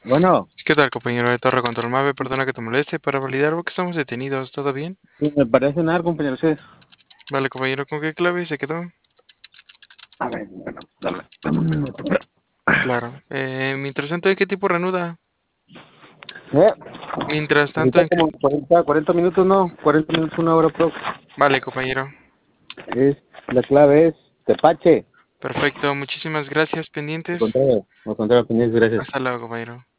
Bueno, ¿Qué tal, compañero de Torre Control Mave? Perdona que te moleste para validar porque estamos detenidos. ¿Todo bien? sí, me parece nada, compañero. Sí. Vale, compañero, ¿con qué clave se quedó? A ver, bueno, dame un minuto. Claro. Mientras tanto, ¿en qué tipo reanuda? Eh, Mientras tanto, Ahorita ¿en qué... como 40 minutos, no, 40 minutos, una hora, pro. Vale, compañero. La clave es Tepache. Perfecto. Muchísimas gracias, pendientes. Al contrario, pendiente, gracias. Hasta luego, compañero.